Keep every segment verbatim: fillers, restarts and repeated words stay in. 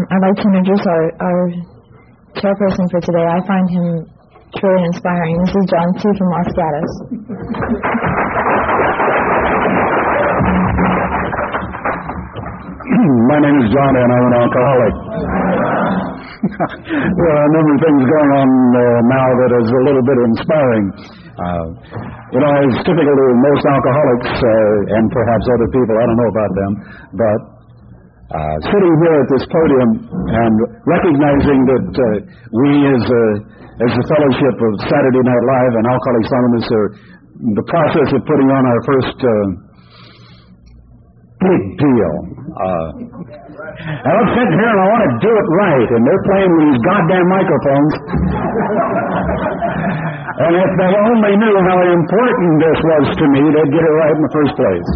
I'd like to introduce our, our chairperson for today. I find him truly inspiring. This is John C. from Los Gatos. My name is John, and I'm an alcoholic. There are a number of things going on uh, now that is a little bit inspiring. Uh, you know, as typical to most alcoholics, uh, and perhaps other people, I don't know about them, but uh, sitting here at this podium and recognizing that uh, we as a, as a fellowship of Saturday Night Live and Alcoholics Anonymous are in the process of putting on our first uh, big deal. Uh, and I'm sitting here and I want to do it right, and they're playing with these goddamn microphones. And if they only knew how important this was to me, they'd get it right in the first place.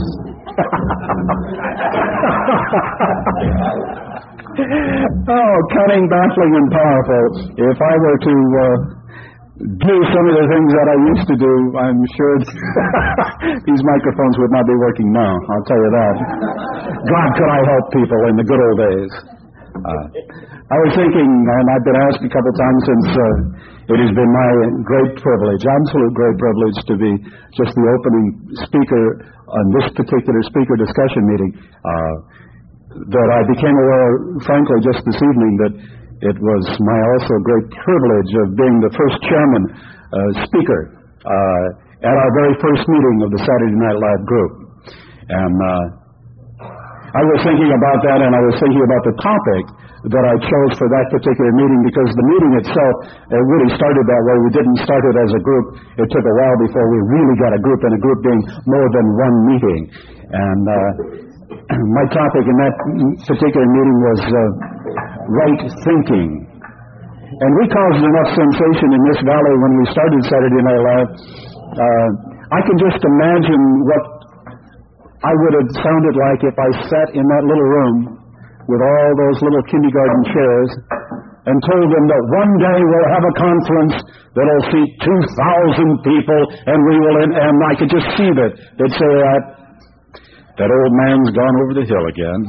Oh, cunning, baffling, and powerful. If I were to uh, do some of the things that I used to do, I'm sure these microphones would not be working now, I'll tell you that. God, could I help people in the good old days. Uh, I was thinking, and I've been asked a couple times since uh, it has been my great privilege, absolute great privilege, to be just the opening speaker on this particular speaker discussion meeting, uh, that I became aware, frankly, just this evening, that it was my also great privilege of being the first chairman uh, speaker uh, at our very first meeting of the Saturday Night Live group. And uh, I was thinking about that, and I was thinking about the topic that I chose for that particular meeting, because the meeting itself it really started that way. We didn't start it as a group. It took a while before we really got a group, and a group being more than one meeting. And uh, my topic in that particular meeting was uh, right thinking. And we caused enough sensation in this valley when we started Saturday Night Live. Uh, I can just imagine what I would have sounded like if I sat in that little room with all those little kindergarten chairs and told them that one day we'll have a conference that'll seat two thousand people, and we will, and, and I could just see that. They'd say that, that old man's gone over the hill again.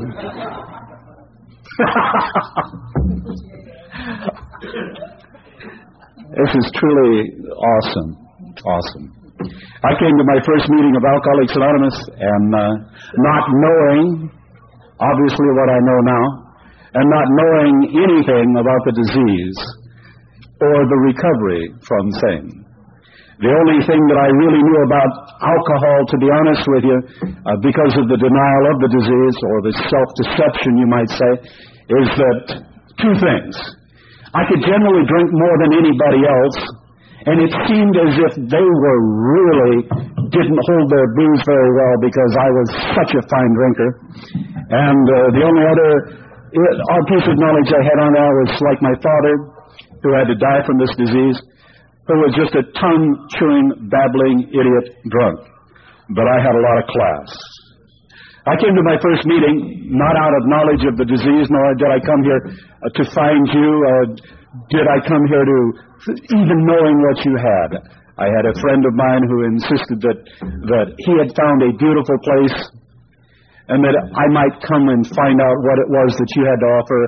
This is truly awesome. Awesome. I came to my first meeting of Alcoholics Anonymous, and uh, not knowing, obviously, what I know now, and not knowing anything about the disease or the recovery from same. The only thing that I really knew about alcohol, to be honest with you, uh, because of the denial of the disease, or the self-deception, you might say, is that two things. I could generally drink more than anybody else, and it seemed as if they were really didn't hold their booze very well, because I was such a fine drinker. And uh, the only other uh, piece of knowledge I had on that was like my father, who had to die from this disease, who was just a tongue-chewing, babbling idiot drunk. But I had a lot of class. I came to my first meeting not out of knowledge of the disease, nor did I come here uh, to find you. Uh, did I come here to even knowing what you had. I had a friend of mine who insisted that, that he had found a beautiful place and that I might come and find out what it was that you had to offer.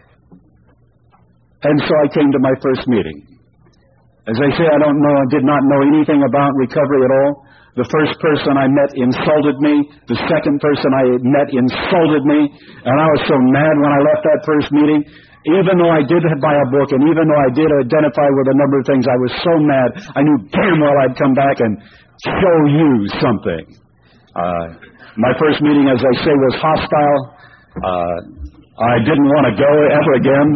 And so I came to my first meeting. As I say, I don't know, I did not know anything about recovery at all. The first person I met insulted me. The second person I met insulted me. And I was so mad when I left that first meeting. Even though I did buy a book, and even though I did identify with a number of things, I was so mad. I knew damn well I'd come back and show you something. Uh, my first meeting, as I say, was hostile. Uh, I didn't want to go ever again.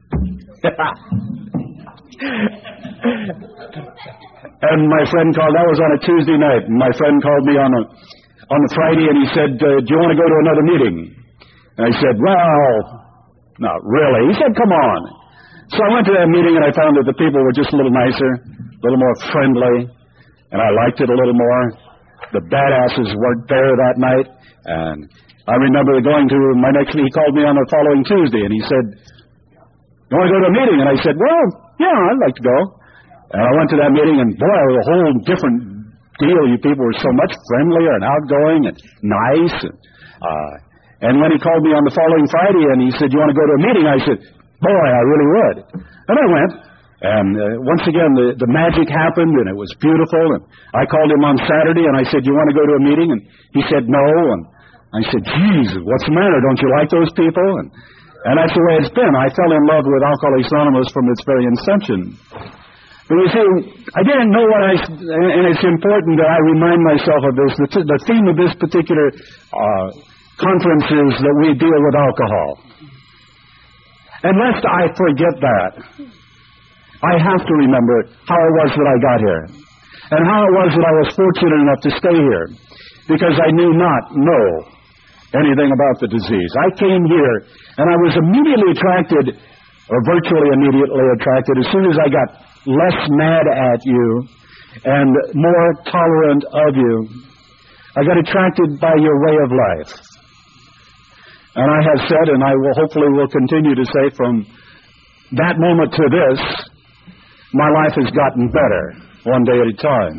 And my friend called, that was on a Tuesday night, and my friend called me on a on a Friday, and he said, uh, do you want to go to another meeting? And I said, well, not really. He said, come on. So I went to that meeting, and I found that the people were just a little nicer, a little more friendly, and I liked it a little more. The badasses weren't there that night, and I remember going to my next meeting. He called me on the following Tuesday, and he said, you want to go to a meeting? And I said, well, yeah, I'd like to go. And I went to that meeting, and boy, it was a whole different deal. You people were so much friendlier and outgoing and nice. And, uh, And when he called me on the following Friday and he said, you want to go to a meeting? I said, boy, I really would. And I went. And uh, once again, the, the magic happened, and it was beautiful. And I called him on Saturday, and I said, you want to go to a meeting? And he said, no. And I said, geez, what's the matter? Don't you like those people? And, and that's the way it's been. I fell in love with Alcoholics Anonymous from its very inception. But you see, I didn't know what I, and it's important that I remind myself of this. The, t- the theme of this particular uh, conference is that we deal with alcohol. And lest I forget that, I have to remember how it was that I got here, and how it was that I was fortunate enough to stay here, because I knew not know anything about the disease. I came here, and I was immediately attracted, or virtually immediately attracted, as soon as I got less mad at you and more tolerant of you. I got attracted by your way of life. And I have said, and I will hopefully will continue to say, from that moment to this, my life has gotten better, one day at a time.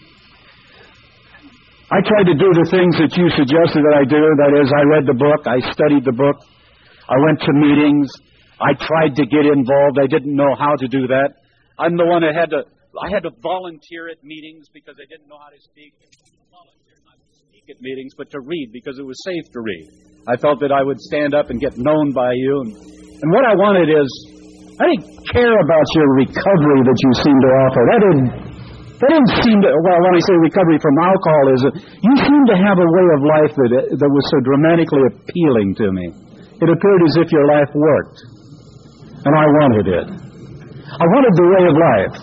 I tried to do the things that you suggested that I do. That is, I read the book, I studied the book, I went to meetings, I tried to get involved. I didn't know how to do that. I'm the one that had to, I had to volunteer at meetings because I didn't know how to speak. Volunteer, not to speak at meetings, but to read because it was safe to read. I felt that I would stand up and get known by you. And, and what I wanted is, I didn't care about your recovery that you seem to offer. That didn't, that didn't seem to, well, when I say recovery from alcoholism, you seem to have a way of life that, that was so dramatically appealing to me. It appeared as if your life worked. And I wanted it. I wanted the way of life.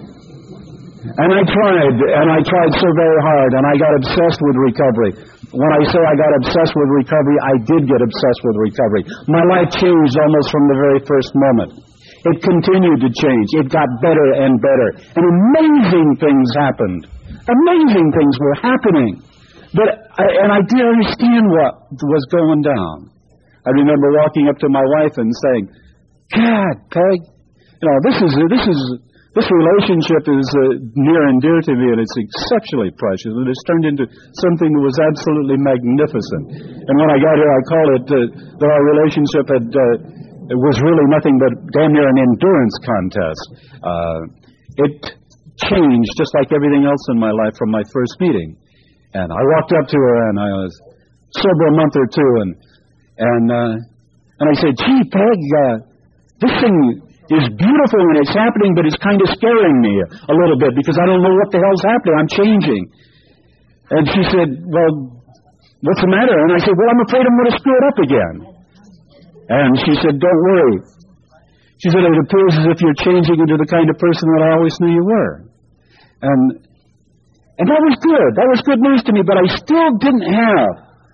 And I tried, and I tried so very hard, and I got obsessed with recovery. When I say I got obsessed with recovery, I did get obsessed with recovery. My life changed almost from the very first moment. It continued to change. It got better and better. And amazing things happened. Amazing things were happening. But I, and I didn't understand what was going down. I remember walking up to my wife and saying, God, Peg, you know, this is this is this relationship is uh, near and dear to me, and it's exceptionally precious. And it's turned into something that was absolutely magnificent. And when I got here, I call it uh, that our relationship had uh, it was really nothing but damn near an endurance contest. Uh, it changed just like everything else in my life from my first meeting. And I walked up to her, and I was sober a month or two, and and uh, and I said, "Gee, Peg, uh, this thing is beautiful when it's happening, but it's kind of scaring me a little bit because I don't know what the hell's happening. I'm changing." And she said, "Well, what's the matter?" And I said, "Well, I'm afraid I'm going to screw it up again." And she said, "Don't worry." She said, "It appears as if you're changing into the kind of person that I always knew you were." And and that was good. That was good news to me, but I still didn't have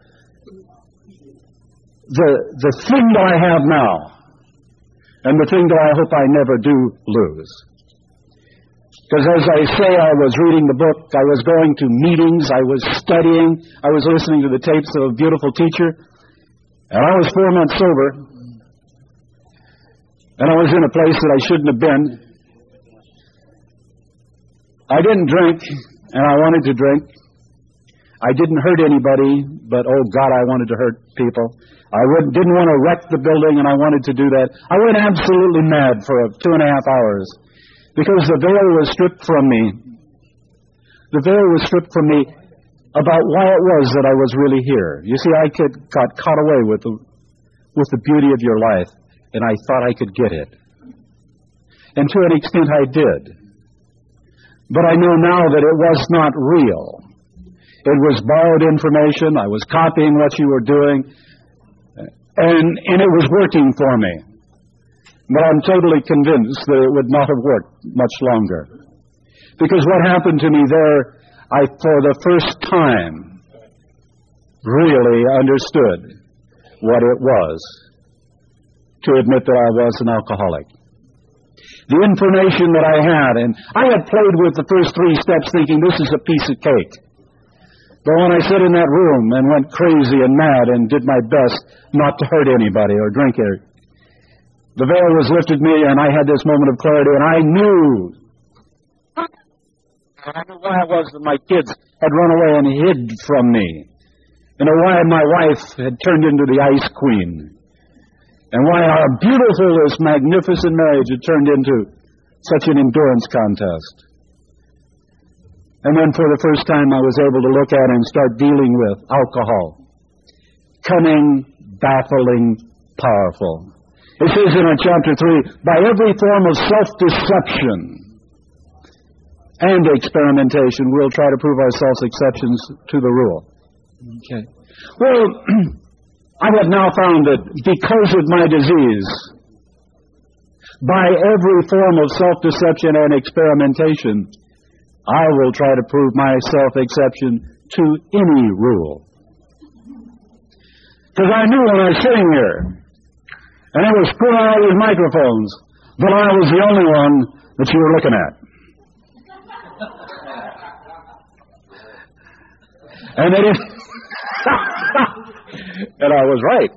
the the thing that I have now, and the thing that I hope I never do lose. Because as I say, I was reading the book, I was going to meetings, I was studying, I was listening to the tapes of a beautiful teacher, and I was four months sober, and I was in a place that I shouldn't have been. I didn't drink, and I wanted to drink. I didn't hurt anybody, but oh God, I wanted to hurt people. I would, didn't want to wreck the building, and I wanted to do that. I went absolutely mad for two and a half hours because the veil was stripped from me. The veil was stripped from me about why it was that I was really here. You see, I could, got caught away with the, with the beauty of your life, and I thought I could get it. And to an extent, I did. But I know now that it was not real. It was borrowed information. I was copying what you were doing. And, and it was working for me. But I'm totally convinced that it would not have worked much longer. Because what happened to me there, I, for the first time, really understood what it was to admit that I was an alcoholic. The information that I had, and I had played with the first three steps thinking this is a piece of cake. But when I sat in that room and went crazy and mad and did my best not to hurt anybody or drink it, the veil was lifted me and I had this moment of clarity, and I knew, I knew why it was that my kids had run away and hid from me. You know, why my wife had turned into the ice queen. And why our beautiful, this magnificent marriage had turned into such an endurance contest. And then for the first time I was able to look at and start dealing with alcohol. Cunning, baffling, powerful. It says in our chapter three, by every form of self-deception and experimentation, we'll try to prove ourselves exceptions to the rule. Okay. Well, I have now found that because of my disease, by every form of self-deception and experimentation, I will try to prove myself exception to any rule. Because I knew when I was sitting here, and I was screwing all these microphones, that I was the only one that you were looking at. And it is... and I was right.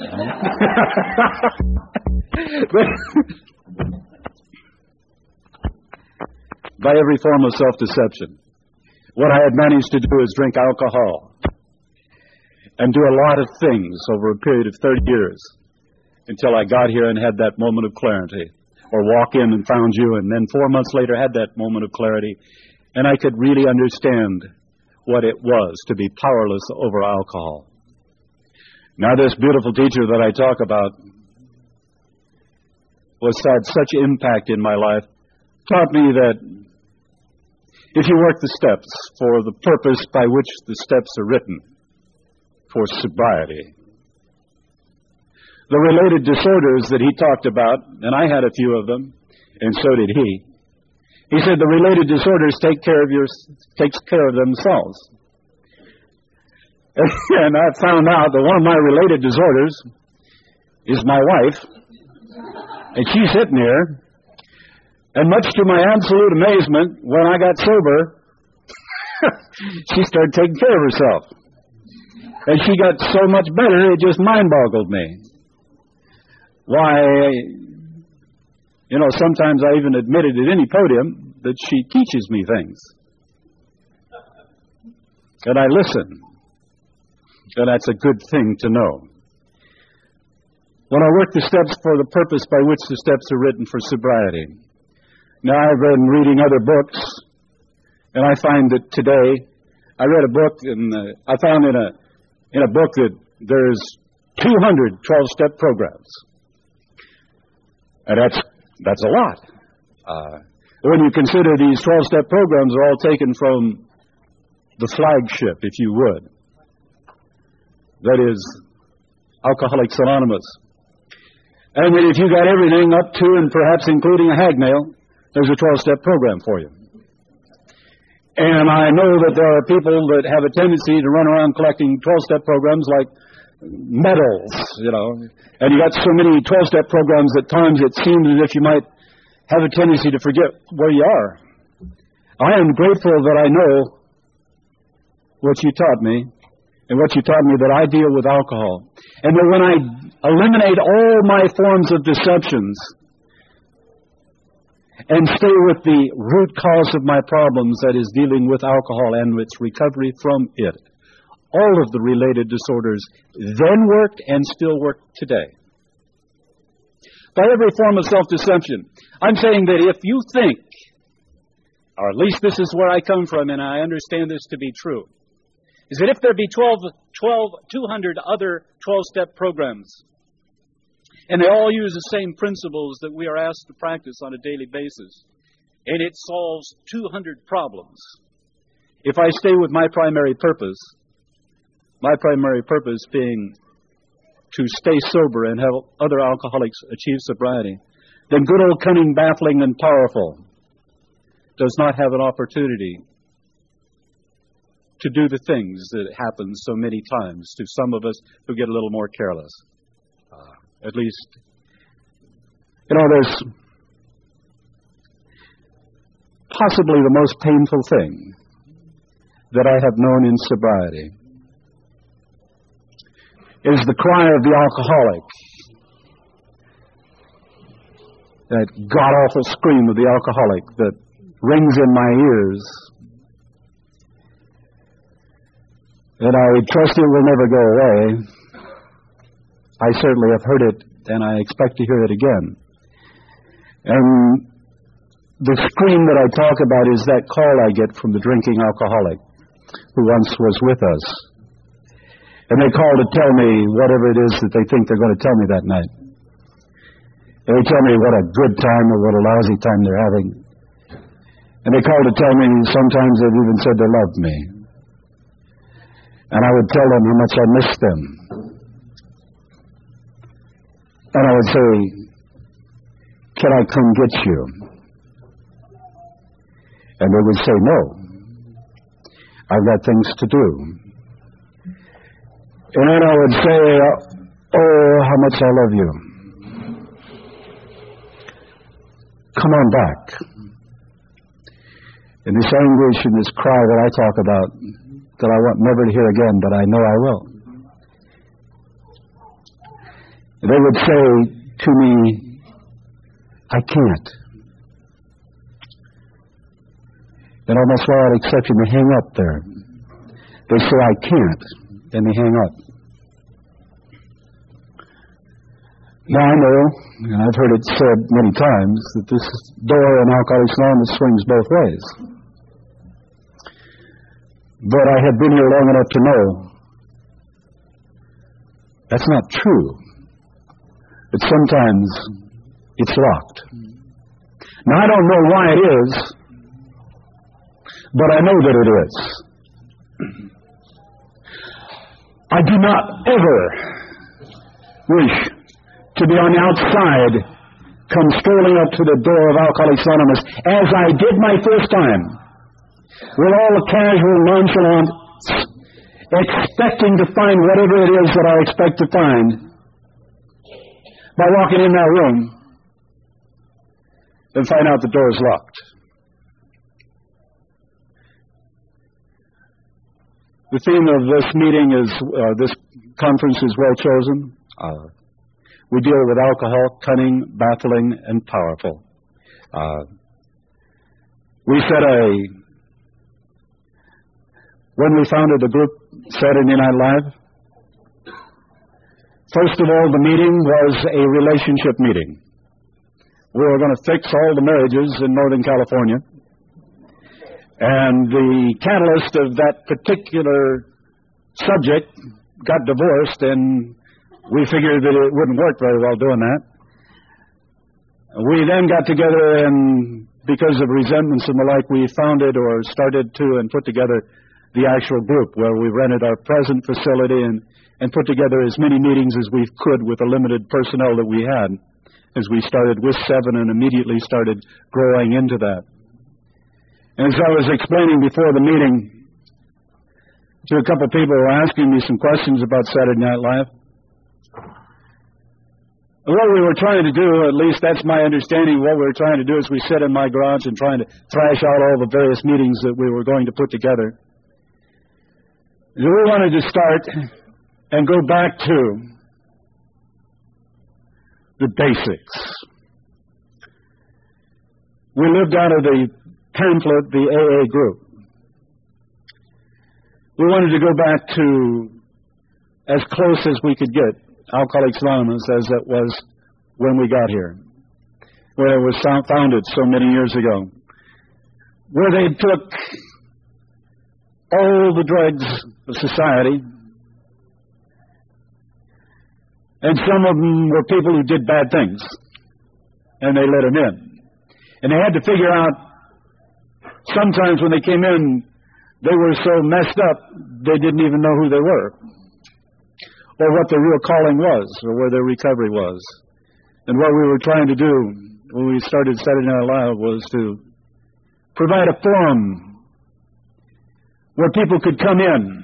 But by every form of self-deception, what I had managed to do is drink alcohol and do a lot of things over a period of thirty years until I got here and had that moment of clarity, or walk in and found you, and then four months later had that moment of clarity, and I could really understand what it was to be powerless over alcohol. Now, this beautiful teacher that I talk about was had such impact in my life, taught me that if you work the steps for the purpose by which the steps are written, for sobriety, the related disorders that he talked about, and I had a few of them, and so did he. He said the related disorders take care of your takes care of themselves. And I found out that one of my related disorders is my wife, and she's sitting here. And much to my absolute amazement, when I got sober, she started taking care of herself. And she got so much better, it just mind-boggled me. Why, you know, sometimes I even admitted at any podium that she teaches me things. And I listen. And that's a good thing to know. When I work the steps for the purpose by which the steps are written for sobriety. Now, I've been reading other books, and I find that today, I read a book, and uh, I found in a in a book that there's two hundred twelve-step programs. And that's that's a lot. Uh, when you consider these twelve-step programs are all taken from the flagship, if you would. That is Alcoholics Anonymous. And that if you got everything up to and perhaps including a hagnail, there's a twelve-step program for you. And I know that there are people that have a tendency to run around collecting twelve-step programs like medals, you know. And you got so many twelve-step programs at times it seems as if you might have a tendency to forget where you are. I am grateful that I know what you taught me, and what you taught me that I deal with alcohol. And that when I eliminate all my forms of deceptions and stay with the root cause of my problems, that is dealing with alcohol and its recovery from it, all of the related disorders then worked and still work today. By every form of self-deception. I'm saying that if you think, or at least this is where I come from, and I understand this to be true, is that if there be twelve, twelve, two hundred other twelve-step programs, and they all use the same principles that we are asked to practice on a daily basis, and it solves two hundred problems, if I stay with my primary purpose, my primary purpose being to stay sober and help other alcoholics achieve sobriety, then good old cunning, baffling, and powerful does not have an opportunity to do the things that happen so many times to some of us who get a little more careless. Uh, at least, you know, there's possibly the most painful thing that I have known in sobriety is the cry of the alcoholic. That god-awful scream of the alcoholic that rings in my ears. And I trust it will never go away. I certainly have heard it, and I expect to hear it again. And the scream that I talk about is that call I get from the drinking alcoholic who once was with us. And they call to tell me whatever it is that they think they're going to tell me that night. And they tell me what a good time or what a lousy time they're having. And they call to tell me, sometimes they've even said they loved me. And I would tell them how much I missed them. And I would say, can I come get you? And they would say, no. I've got things to do. And then I would say, oh, how much I love you. Come on back. And this anguish and this cry that I talk about, that I want never to hear again, but I know I will. They would say to me, I can't. And almost without exception, they hang up there. They say, I can't. Then they hang up. Now I know, and I've heard it said many times, that this door in Alcoholics Anonymous swings both ways. But I have been here long enough to know that's not true. But sometimes it's locked. Now I don't know why it is, but I know that it is. I do not ever wish to be on the outside, come strolling up to the door of Alcoholics Anonymous, as I did my first time, with all the casual nonchalance, expecting to find whatever it is that I expect to find, by walking in that room, and find out the door is locked. The theme of this meeting is, uh, this conference is well chosen. Uh, we deal with alcohol, cunning, baffling, and powerful. Uh, we said a, when we founded the group Saturday Night Live, first of all, the meeting was a relationship meeting. We were going to fix all the marriages in Northern California. And the catalyst of that particular subject got divorced, and we figured that it wouldn't work very well doing that. We then got together, and because of resentments and the like, we founded or started to and put together the actual group, where we rented our present facility and, and put together as many meetings as we could with the limited personnel that we had, as we started with seven and immediately started growing into that. And as I was explaining before the meeting to a couple of people who were asking me some questions about Saturday Night Live, what we were trying to do, at least that's my understanding, what we were trying to do is we sat in my garage and trying to thrash out all the various meetings that we were going to put together. So we wanted to start and go back to the basics. We lived out of the pamphlet, the A A group. We wanted to go back to as close as we could get Alcoholics Anonymous as it was when we got here, where it was founded so many years ago, where they took all the drugs of society, and some of them were people who did bad things, and they let them in. And they had to figure out, sometimes when they came in, they were so messed up, they didn't even know who they were, or what their real calling was, or where their recovery was. And what we were trying to do when we started Saturday Night Live was to provide a forum where people could come in,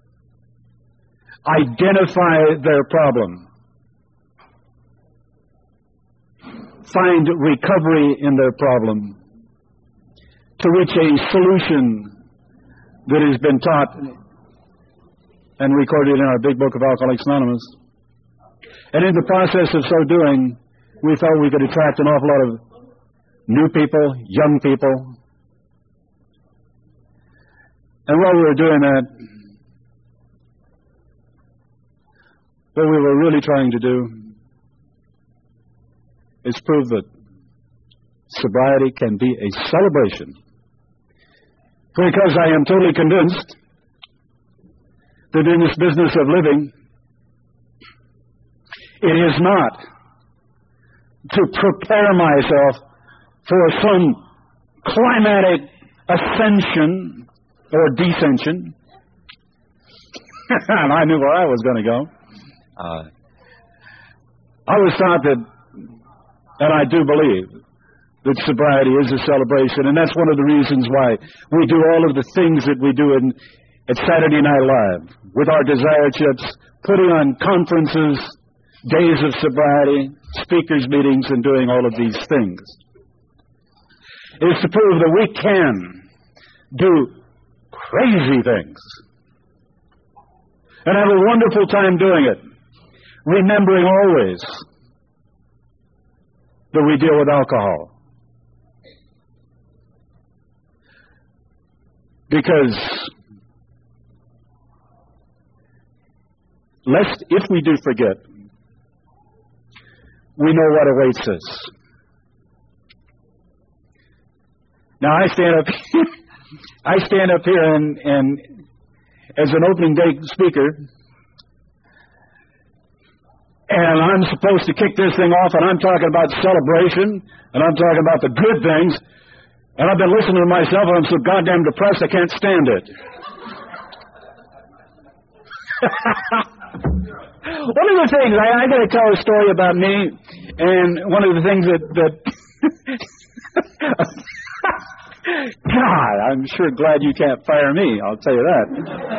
identify their problem, find recovery in their problem, to reach a solution that has been taught and recorded in our big book of Alcoholics Anonymous. And in the process of so doing, we felt we could attract an awful lot of new people, young people. And while we were doing that, what we were really trying to do is prove that sobriety can be a celebration. Because I am totally convinced that in this business of living, it is not to prepare myself for some climatic ascension or descension. And I knew where I was going to go. Uh, I was taught that, and I do believe, that sobriety is a celebration, and that's one of the reasons why we do all of the things that we do in, at Saturday Night Live, with our desire chips, putting on conferences, days of sobriety, speakers' meetings, and doing all of these things. It is to prove that we can do crazy things and have a wonderful time doing it, remembering always that we deal with alcohol. Because lest, if we do forget, we know what awaits us. Now I stand up, I stand up here and, and as an opening day speaker, and I'm supposed to kick this thing off, and I'm talking about celebration, and I'm talking about the good things. And I've been listening to myself, and I'm so goddamn depressed I can't stand it. One of the things, I, I got to tell a story about me, and one of the things that, that God, I'm sure glad you can't fire me, I'll tell you that.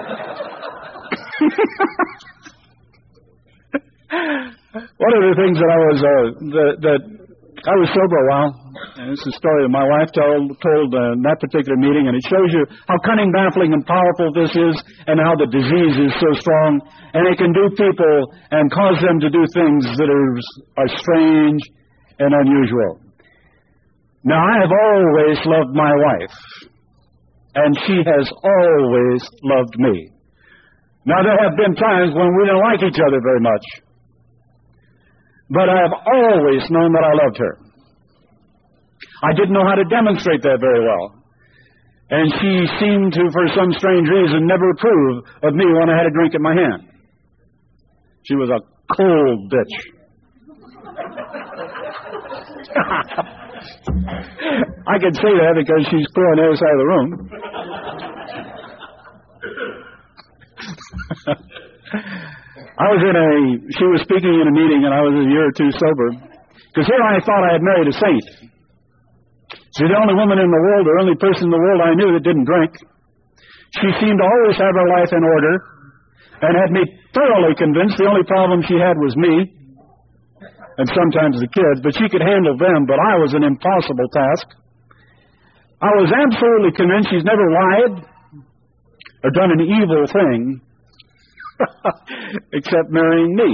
One of the things that I was, uh, that, that I was sober a while, and this is a story that my wife told, told uh, in that particular meeting, and it shows you how cunning, baffling, and powerful this is, and how the disease is so strong, and it can do people and cause them to do things that are, are strange and unusual. Now, I have always loved my wife, and she has always loved me. Now, there have been times when we didn't like each other very much, but I have always known that I loved her. I didn't know how to demonstrate that very well. And she seemed to, for some strange reason, never approve of me when I had a drink in my hand. She was a cold bitch. I can say that because she's clear on the other side of the room. I was in a, she was speaking in a meeting, and I was a year or two sober. Because here I thought I had married a saint. She's the only woman in the world, the only person in the world I knew that didn't drink. She seemed to always have her life in order, and had me thoroughly convinced the only problem she had was me, and sometimes the kids, but she could handle them, but I was an impossible task. I was absolutely convinced she's never lied or done an evil thing, except marrying me.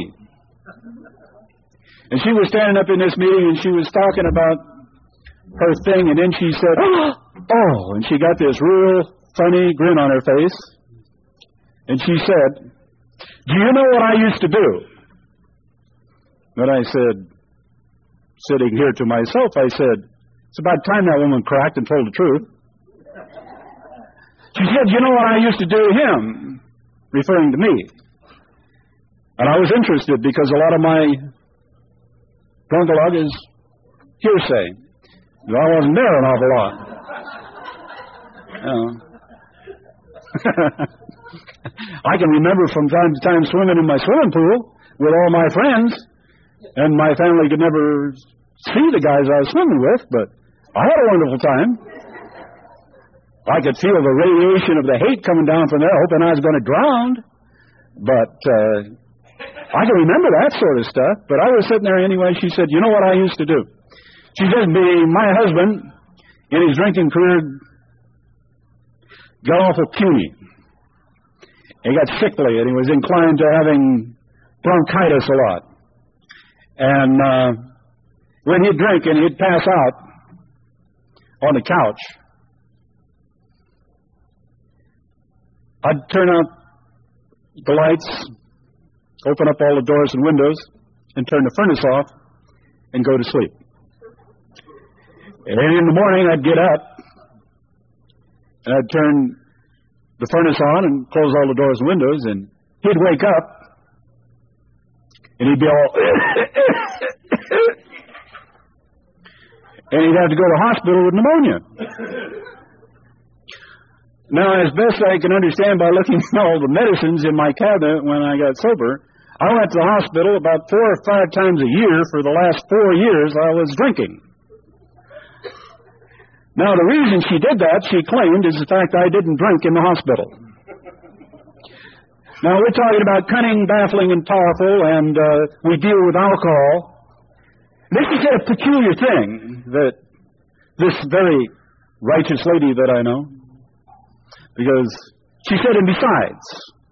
And she was standing up in this meeting, and she was talking about her thing, and then she said, oh, and she got this real funny grin on her face, and she said, do you know what I used to do? And I said, sitting here to myself, I said, it's about time that woman cracked and told the truth. She said, you know what I used to do to him? Referring to me. And I was interested because a lot of my drunkalogue is hearsay. I wasn't there an awful lot. Uh, I can remember from time to time swimming in my swimming pool with all my friends, and my family could never see the guys I was swimming with, but I had a wonderful time. I could feel the radiation of the hate coming down from there, hoping I was going to drown. But uh, I can remember that sort of stuff. But I was sitting there anyway. She said, you know what I used to do? She said, my husband, in his drinking career, got awful puny. He got sickly, and he was inclined to having bronchitis a lot. And uh, when he'd drink and he'd pass out on the couch, I'd turn out the lights, open up all the doors and windows, and turn the furnace off, and go to sleep. And in the morning, I'd get up, and I'd turn the furnace on and close all the doors and windows, and he'd wake up, and he'd be all... and he'd have to go to the hospital with pneumonia. Now, as best I can understand by looking at all the medicines in my cabinet when I got sober, I went to the hospital about four or five times a year for the last four years I was drinking. Now, the reason she did that, she claimed, is the fact I didn't drink in the hospital. Now, we're talking about cunning, baffling, and powerful, and uh, we deal with alcohol. This is a peculiar thing that this very righteous lady that I know, because she said, and besides,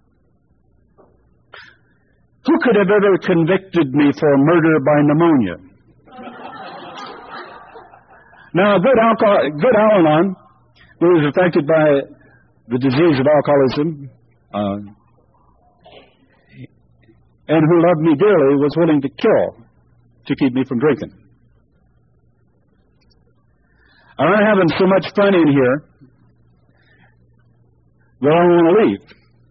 who could have ever convicted me for murder by pneumonia? Now, a good, alcohol, good Al-Anon, who was affected by the disease of alcoholism, uh, and who loved me dearly, was willing to kill to keep me from drinking. I'm having so much fun in here that I don't want to leave.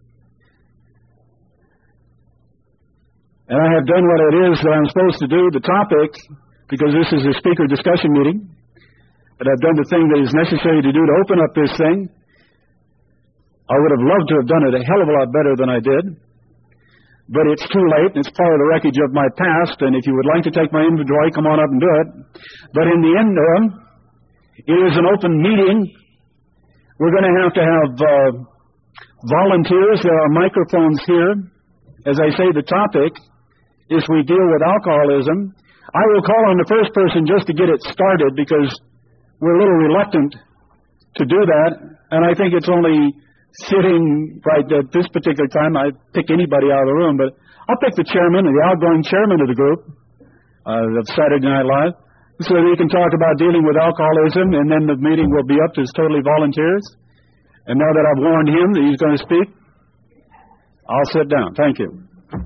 And I have done what it is that I'm supposed to do, the topic, because this is a speaker discussion meeting, and I've done the thing that is necessary to do to open up this thing. I would have loved to have done it a hell of a lot better than I did. But it's too late, and it's part of the wreckage of my past, and if you would like to take my inventory, come on up and do it. But in the end, uh, it is an open meeting. We're going to have to have uh, volunteers. There are microphones here. As I say, the topic is we deal with alcoholism. I will call on the first person just to get it started, because we're a little reluctant to do that, and I think it's only sitting right at this particular time. I'd pick anybody out of the room, but I'll pick the chairman, the outgoing chairman of the group uh, of Saturday Night Live, so that he can talk about dealing with alcoholism, and then the meeting will be up to his totally volunteers. And now that I've warned him that he's going to speak, I'll sit down. Thank you.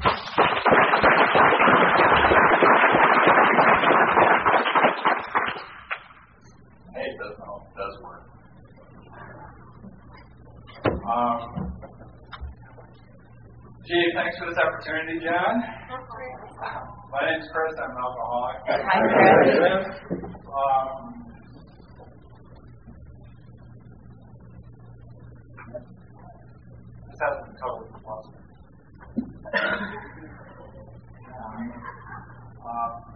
Hey, it does, no, it does work. Um, gee, thanks for this opportunity, John. My name's Chris. I'm an alcoholic. Hi, Chris. Um, this hasn't been covered with last um,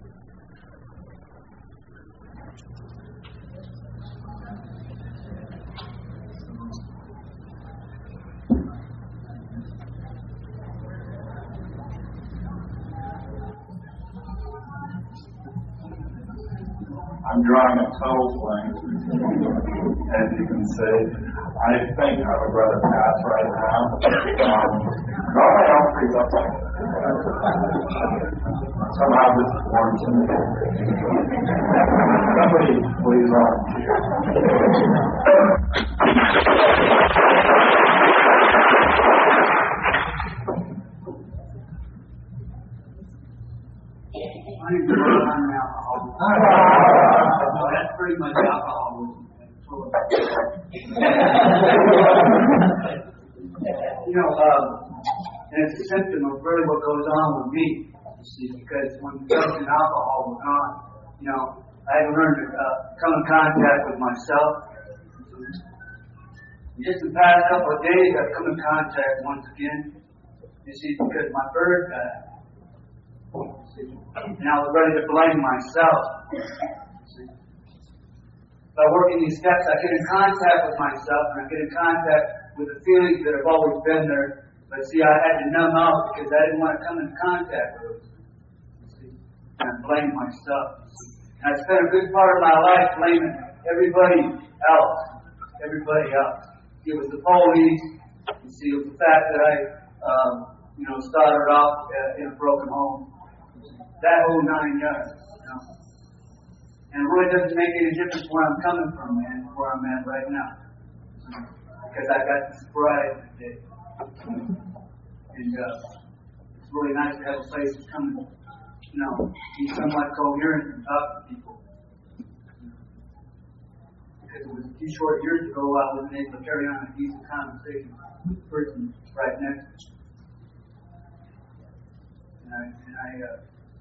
I'm drawing a total blank, as you can see. I think I would rather pass right now. Um, no, I don't freeze up like somehow this is warm to me. Somebody please I'm an alcoholic. That's pretty much alcoholism. You know, um, and it's a symptom of really what goes on with me. You see, because when drugs and alcohol were gone, you know, I had to learn to uh, come in contact with myself. Just the past couple of days, I've come in contact once again. You see, because my bird died. And I was ready to blame myself. See? By working these steps, I get in contact with myself, and I get in contact with the feelings that have always been there. But see, I had to numb out because I didn't want to come in contact with them. See? And I blame myself. And I spent a good part of my life blaming everybody else. Everybody else. It was the police. You see, it was the fact that I, um, you know, started off uh, in a broken home. That whole nine yards. You know? And it really doesn't make any difference where I'm coming from, man, where I'm at right now. Because I got the sobriety today. And uh, it's really nice to have a place to come and, you know, be somewhat coherent and talk to people. Because it was a few short years ago I wasn't able to carry on a decent conversation with the person right next to me. And I, and I, uh,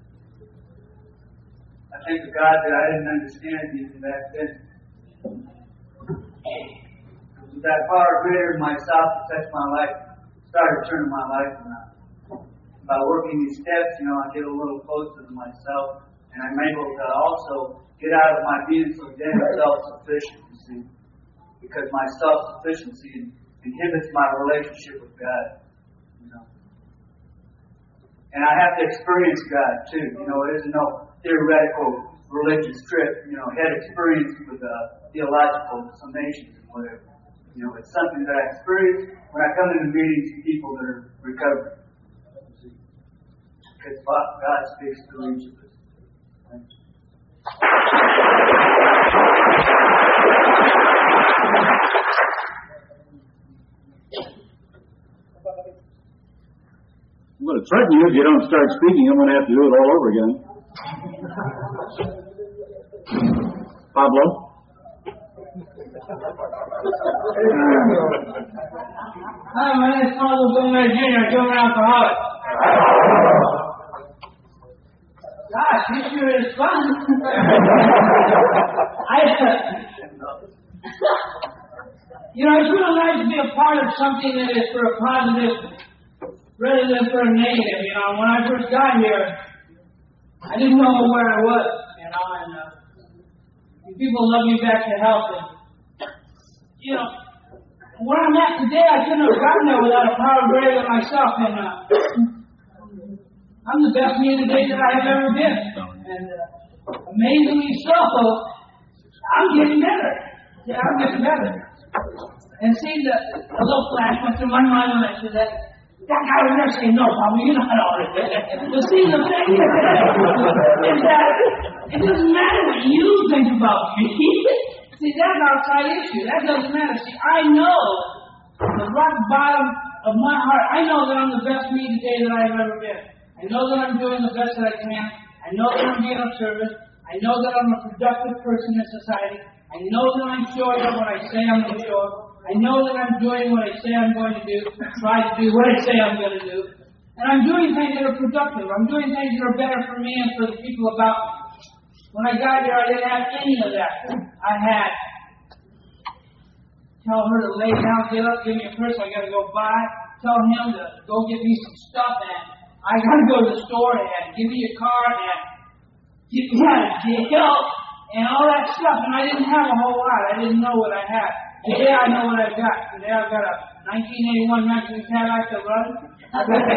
I thank the God that I didn't understand even back then. With that power greater than myself to touch my life, started turning my life around. By working these steps, you know, I get a little closer to myself, and I'm able to also get out of my being so damn self-sufficient, you see. Because my self-sufficiency inhibits my relationship with God, you know. And I have to experience God, too. You know, it isn't no theoretical religious trip, you know, head experience with uh, theological summations and whatever. You know, it's something that I experience when I come into meetings with people that are recovering. Because God speaks through each of us. Thank you. I'm going to threaten you if you don't start speaking. I'm going to have to do it all over again. Pablo? Hi, my name is Pablo Gomez Junior I'm an alcoholic. Gosh, this sure is fun. I, uh, you know, it's really nice to be a part of something that is for a positive rather than for a negative. You know, when I first got here, I didn't know where I was, you know, and uh, people love me back to health. And, you know, where I'm at today, I couldn't have gotten there without a power greater than myself. And uh, I'm the best me today that I have ever been. And uh, amazingly so, I'm getting better. Yeah, I'm getting better. And see, the, the little flash went through my mind when I said that. That guy would never say, no, Pablo, you're not all right. But see, the thing is, is that it doesn't matter what you think about me. See, that's an outside issue. That doesn't matter. See, I know the rock bottom of my heart, I know that I'm the best me today that I've ever been. I know that I'm doing the best that I can. I know that I'm being of service. I know that I'm a productive person in society. I know that I'm showing up when I say I'm going to show up. I know that I'm doing what I say I'm going to do, try to do what I say I'm going to do. And I'm doing things that are productive. I'm doing things that are better for me and for the people about me. When I got here, I didn't have any of that. I had tell her to lay down, get up, give me a purse, I got to go buy. Tell him to go get me some stuff, and I got to go to the store and give me a car and get me out of jail and all that stuff. And I didn't have a whole lot. I didn't know what I had. Today I know what I've got. Today I've got a nineteen eighty-one Maxim Cadillac to run. I've got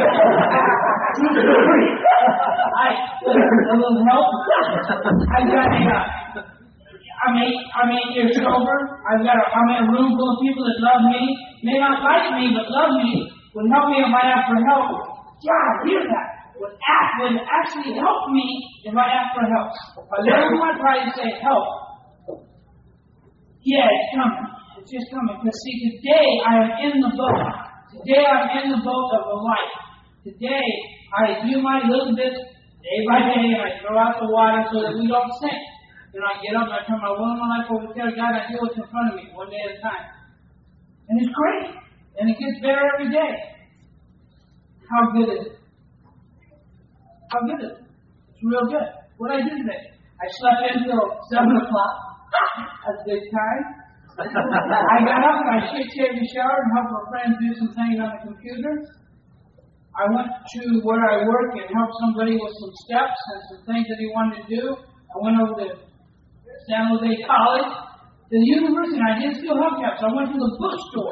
I, a little help. I've got a, uh, I'm eight, I'm eight years sober. I've got a, I'm in a room full of people that love me. May not like me, but love me. Would help me if I ask for help. God, hear that. Would, ask, would actually help me if I ask for help. I never want to try to say help. Yeah, it's coming. It's just coming. Because see, today I am in the boat. Today I'm in the boat of the life. Today I do my little bit day by day, and I throw out the water so that we don't sink. Then I get up and I turn my will and my life over to God, and I do what's in front of me, one day at a time. And it's great. And it gets better every day. How good is it? How good is it? It's real good. What did I do today? I slept in until seven o'clock. That's a good time. I got up and I shit shaved the shower and helped my friends do some things on the computer. I went to where I work and helped somebody with some steps and some things that he wanted to do. I went over to San Jose College, to the university, and I did still help out, so I went to the bookstore.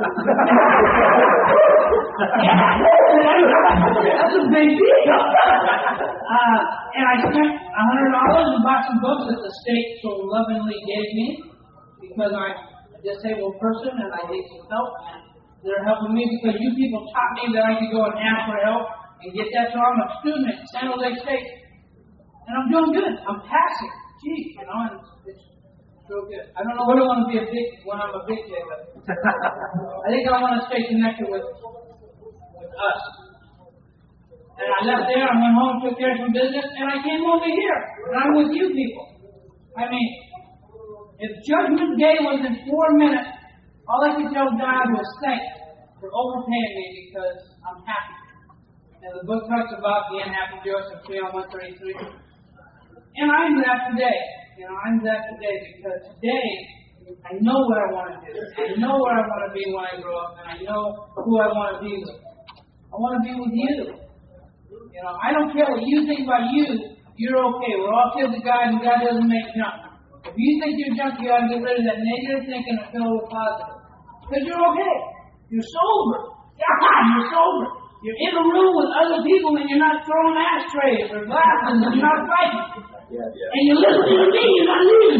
That's a big deal. Uh, and I spent one hundred dollars and bought some books that the state so lovingly gave me because I'm a disabled person and I need some help. And they're helping me because you people taught me that I could go and ask for help and get that. So I'm a student at San Jose State. And I'm doing good. I'm passing. Gee, you know, and it's, it's real good. I don't know what I want to be a big when I'm a big kid, but I think I want to stay connected with with us. And I left there, I went home, took care of some business, and I came over here. And I'm with you people. I mean, if Judgment Day was in four minutes, all I could tell God was thanks for overpaying me because I'm happy. And the book talks about being happy, Joseph three on one thirty-three. And I'm that today. You know, I'm that today because today I know what I want to do. I know where I want to be when I grow up, and I know who I want to be with. I want to be with you. You know, I don't care what you think about you. You're okay. We're all kids of God, and God doesn't make junk. If you think you're junk, you ought to get rid of that negative thinking and fill it with positive. Because you're okay. You're sober. You're sober. You're in a room with other people, and you're not throwing ashtrays or glasses, and you're not fighting. Yeah, yeah. And you're listening to me, you're not leaving.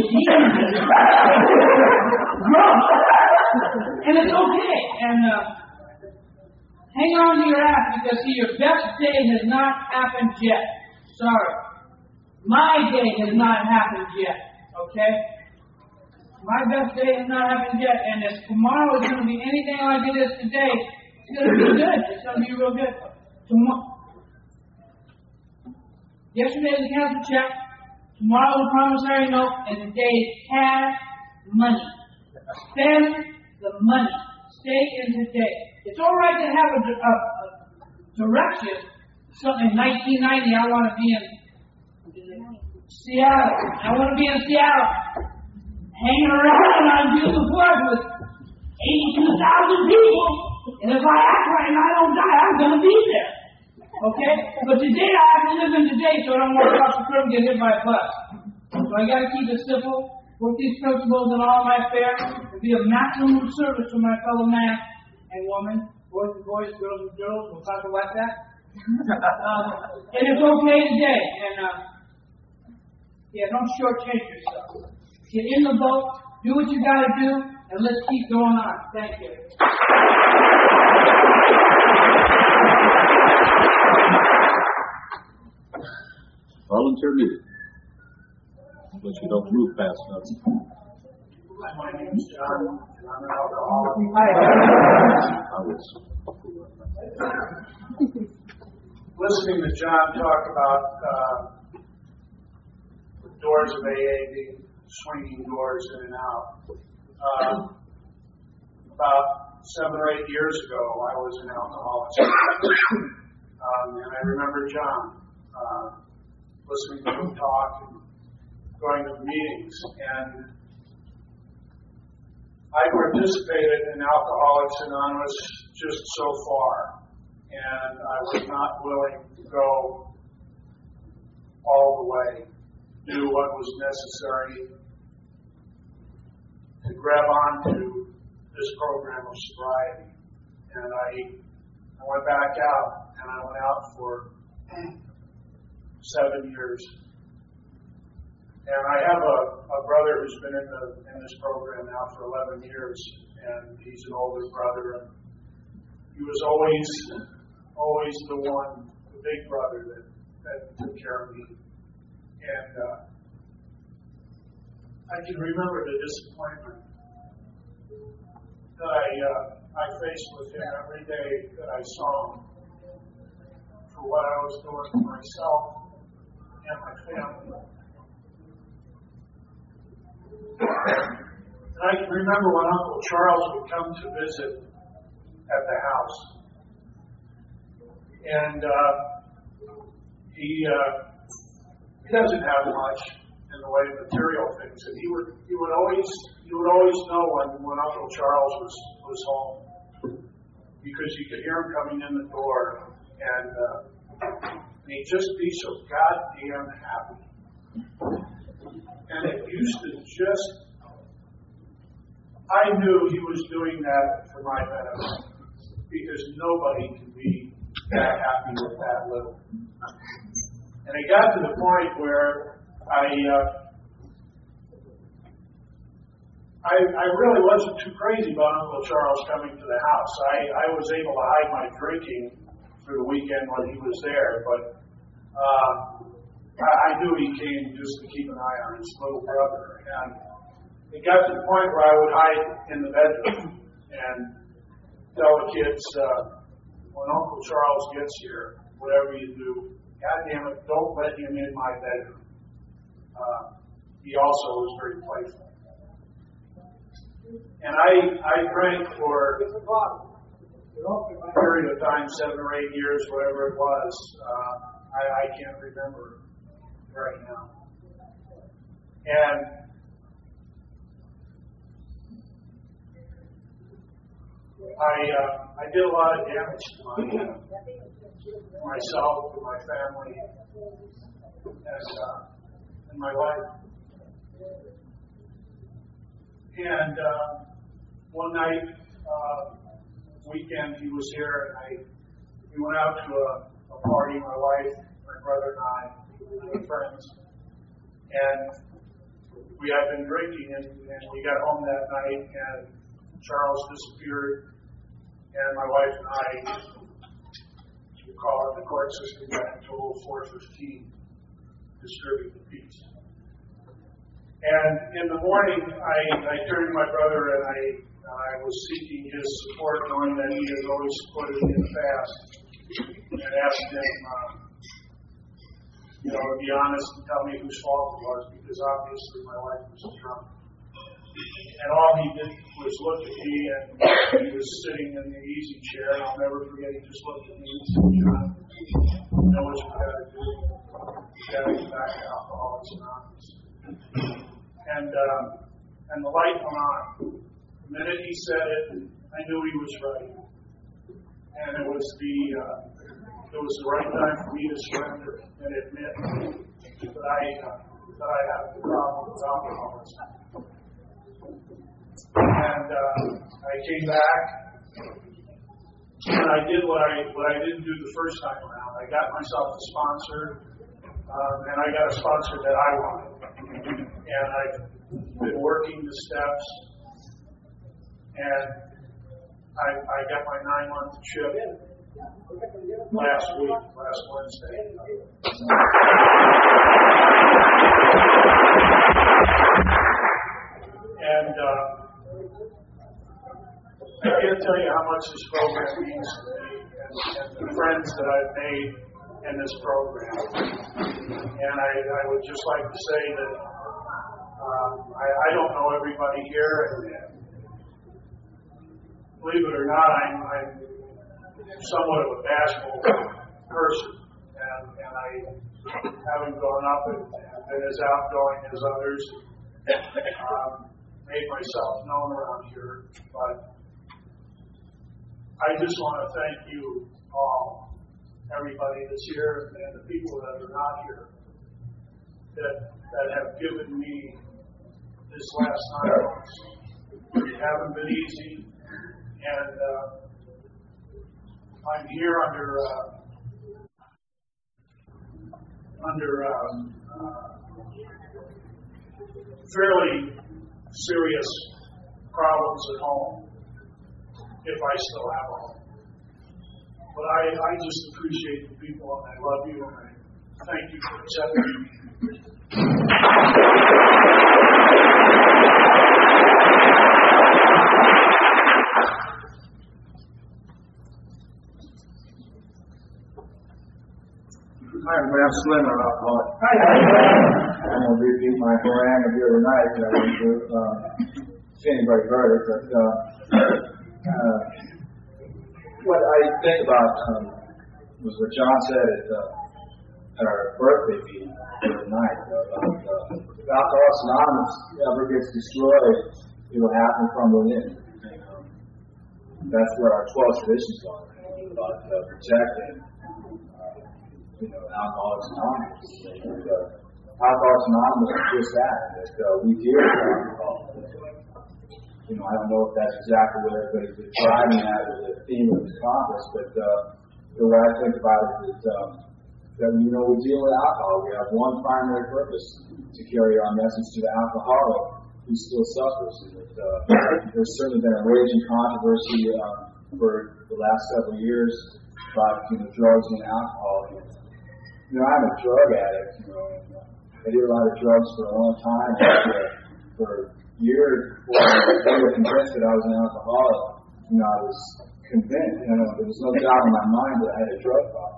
And it's okay. And uh, hang on to your ass because, see, your best day has not happened yet. Sorry. My day has not happened yet. Okay? My best day has not happened yet. And if tomorrow is going to be anything like it is today, it's going to be good. It's going to be real good. Tomorrow. Yesterday was a cancer check. Tomorrow the promissory note, and today cash money. Spend the money. Stay in today. It's all right to have a, a, a direction. So in nineteen ninety, I want to be in Seattle. I want to be in Seattle, hanging around on June the fourth with eighty-two thousand people. And if I act right and I don't die, I'm going to be there. Okay? But today I have to live in today so I don't walk off the curb and get hit by a bus. So I got to keep it simple, work these principles in all my affairs, and be of maximum service to my fellow man and woman, boys and boys, girls and girls. We'll talk about that. um, and it's okay today. And uh, yeah, don't shortchange yourself. Get in the boat, do what you got to do, and let's keep going on. Thank you. Volunteer meeting. But you don't move fast enough. My name is John, and I'm an alcoholic. I was. Listening to John talk about uh, the doors of A A being swinging doors in and out. Uh, about seven or eight years ago, I was an alcoholic. um, and I remember John uh, listening to him talk and going to meetings. And I participated in Alcoholics Anonymous just so far. And I was not willing to go all the way, do what was necessary to grab onto this program of sobriety. And I, I went back out, and I went out for seven years. And I have a, a brother who's been in the in this program now for eleven years, and he's an older brother. And he was always always the one, the big brother that, that took care of me. And uh, I can remember the disappointment that I uh, I faced with him every day that I saw him for what I was doing for myself and my family. And I can remember when Uncle Charles would come to visit at the house. And uh, he uh, he doesn't have much in the way of material things, and he would he would always you would always know when, when Uncle Charles was, was home because you could hear him coming in the door, and, uh, and he'd just be so goddamn happy. And it used to just, I knew he was doing that for my benefit because nobody can be that happy with that little. And it got to the point where I, uh, I, I really wasn't too crazy about Uncle Charles coming to the house. I, I was able to hide my drinking through the weekend when he was there, but uh, I, I knew he came just to keep an eye on his little brother. And it got to the point where I would hide in the bedroom and tell the kids, uh, when Uncle Charles gets here, whatever you do, God damn it, don't let him in my bedroom. Uh, he also was very playful. And I, I drank for a period of time, seven or eight years, whatever it was. Uh, I, I can't remember right now. And I uh, I did a lot of damage to my, uh, myself, to my family, and, uh, and my life. And uh, one night, uh, weekend, he was here, and I we went out to a, a party. My wife, my brother, and I, and friends, and we had been drinking, and, and we got home that night, and Charles disappeared, and my wife and I, we call it the court system, got into Old four fifteen, distribute the peace. And in the morning, I, I turned to my brother, and I I was seeking his support, knowing that he has always supported me in the past, and asked him, uh, you know, to be honest and tell me whose fault it was, because obviously my wife was drunk. And all he did was look at me, and he was sitting in the easy chair, and I'll never forget, he just looked at me and said, John, you know what you got to do? You got to get back to Alcoholics Anonymous. And, um, and the light went on. The minute he said it, I knew he was right. And it was the, uh, it was the right time for me to surrender and admit that I, uh, that I had a problem with alcoholism. And uh, I came back, and I did what I what I didn't do the first time around. I got myself a sponsor, um, and I got a sponsor that I wanted. And I've been working the steps, and I, I got my nine-month chip last week, last Wednesday. And uh, I can't tell you how much this program means to me, and, and the friends that I've made in this program. And I, I would just like to say that um, I, I don't know everybody here, and, and believe it or not, I'm, I'm somewhat of a bashful person, and, and I haven't gone up and, and been as outgoing as others. Um, made myself known around here, but I just want to thank you all, everybody that's here and the people that are not here, that that have given me this last nine months. It haven't been easy, and uh, I'm here under uh, under um, uh, fairly serious problems at home, if I still have a home. But I, I just appreciate the people, and I love you, and I thank you for accepting me. Hi, everybody. I'm Slim, I'm an alcoholic. Hi, I'm going to repeat my harangue of the other night. I didn't do, uh, see anybody heard it, but uh, uh, what I think about um, was what John said at, uh, at our birthday meeting the other night. Uh, about, uh, if Alcoholics Anonymous ever gets destroyed, it will happen from within. And, um, that's where our twelve traditions are, about uh, protecting you know, Alcoholics Anonymous. And, uh, Alcoholics Anonymous is just that, that uh, we deal with alcohol. You know, I don't know if that's exactly what everybody's been driving at or the theme of this conference, but uh, the way I think about it is um, that, you know, we deal with alcohol. We have one primary purpose, to carry our message to the alcoholic who still suffers. And that, uh, there's certainly been a raging controversy uh, for the last several years about, you know, drugs and alcohol. And, you know, I'm a drug addict, you know, and I did a lot of drugs for a long time. And, uh, for years before I was convinced that I was an alcoholic, you know, I was convinced, you know, there was no doubt in my mind that I had a drug problem.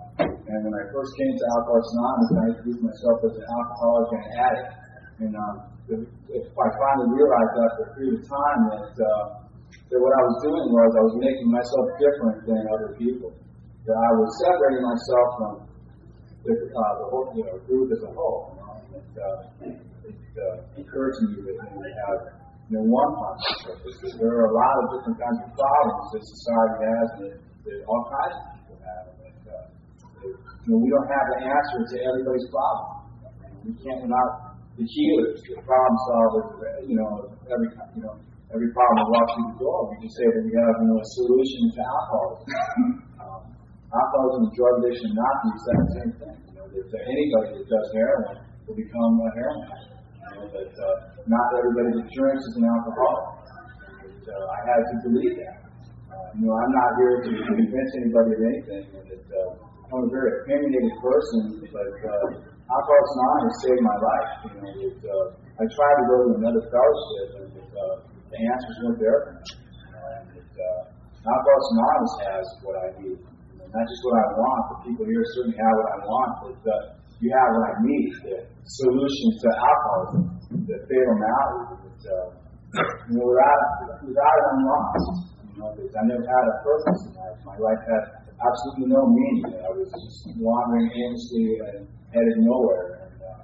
And when I first came to Alcoholics Anonymous, I introduced myself as an alcoholic and an addict. And um, if I finally realized after a period of time that uh, that what I was doing was I was making myself different than other people. That I was separating myself from the, uh, the whole, you know, group as a whole. You know, and it, uh, it uh, occurred to me that we have, you know, one conscious purpose. That there are a lot of different kinds of problems that society has, and that, that all kinds of people have. And, uh, that, you know, we don't have the answer to everybody's problem. We can't. We're not the healers, the problem solvers. You know, every you know. Every problem that walks through the door, we just say that we have, you know, a solution to alcoholism. um, alcoholism and drug addiction are not the exact same thing. You know, that anybody that does heroin will become a heroin addict. You know, that uh, not everybody that drinks is an alcoholic. And, uh, I had to believe that. Uh, you know, I'm not here to convince anybody of anything. And that, uh, I'm a very opinionated person, but uh, Alcoholics Anonymous saved my life. You know, that, uh, I tried to go to another fellowship, and that, uh, the answers weren't there. And it, uh, Alcoholics Anonymous has what I need. You know, not just what I want, but people here certainly have what I want. But uh, you have what I need, the solution to alcoholism, the fatal malady. That, uh, you know, without, without it, I'm lost. You know, I never had a purpose in life. My life had absolutely no meaning. I was just wandering aimlessly and headed nowhere. And uh,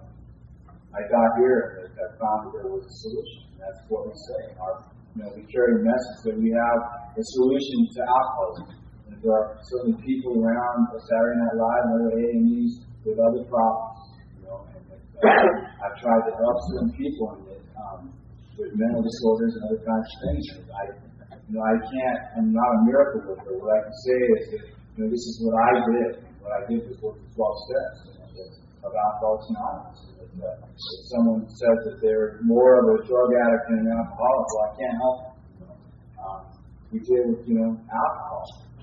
I got here and I found that there was a solution. That's what we say. Our, you know, we carry a message that we have a solution to alcoholism. And there are certainly people around Saturday Night Live and other A and Es with other problems. You know, and that, uh, I've tried to help certain people in it, um, with mental disorders and other kinds of things. And I, you know, I can't. I'm not a miracle worker. What I can say is that, you know, this is what I did. What I did was work the twelve steps, you know, of Alcoholics Anonymous. Uh, if someone says that they're more of a drug addict than an alcoholic, well, I can't help them. You know? um, we deal with, you know, alcohol.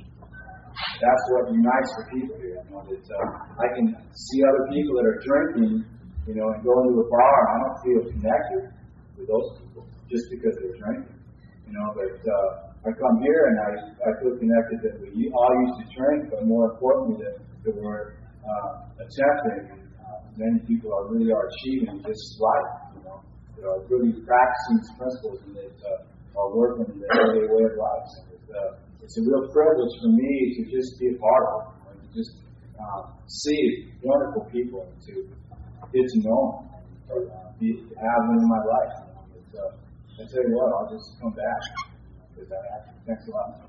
That's what unites the people here. You know, that uh, I can see other people that are drinking, you know, and go into a bar. I don't feel connected with those people just because they're drinking. You know, but uh, I come here and I, I feel connected that we all used to drink, but more importantly that, that we're uh, attempting. Many people are really are achieving this life, you know. They are really practicing these principles and they uh, are working in their everyday way of life. And it's, uh, it's a real privilege for me to just be a part of it, you know, to just uh, see wonderful people and to get to know them and uh, be, to have them in my life. You know. But, uh, I tell you what, I'll just come back because I have to. Thanks a lot.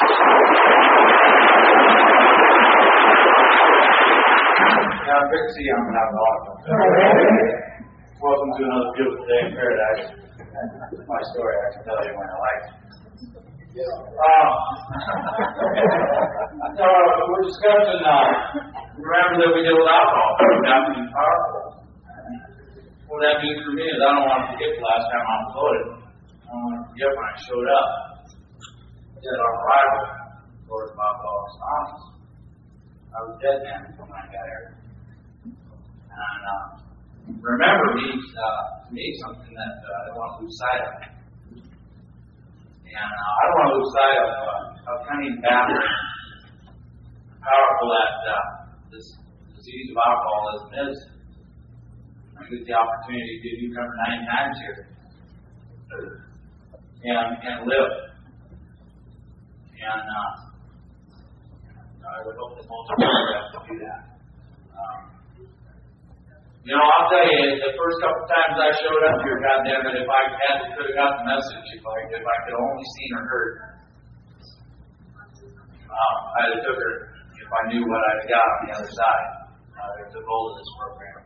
Uh, good to see you. I'm an alcoholic. Welcome to another beautiful day in paradise. My story I can tell you when I like it. Uh, so we're discussing, uh, remember that we deal with alcohol. That means powerful. What that means for me is I don't want to forget the last time I was loaded. I don't want to forget when I showed up. I did our rival, Lord of Alcoholics Anonymous. I was dead man when I got here. And uh, remember me, uh, to me, something that uh, I don't want to lose sight of. And uh, I don't want to lose sight of uh, how cunning, baffling, powerful that uh, this disease of alcoholism is. I get the opportunity to do number nine times here and and live. And uh, I would hope that most of you have to do that. Um, You know, I'll tell you, the first couple times I showed up here, goddamn it, if I had could have got the message, if I if I could have only seen or heard, uh, I'd have took her if I knew what I'd got on the other side. Uh, there's a goal of this program.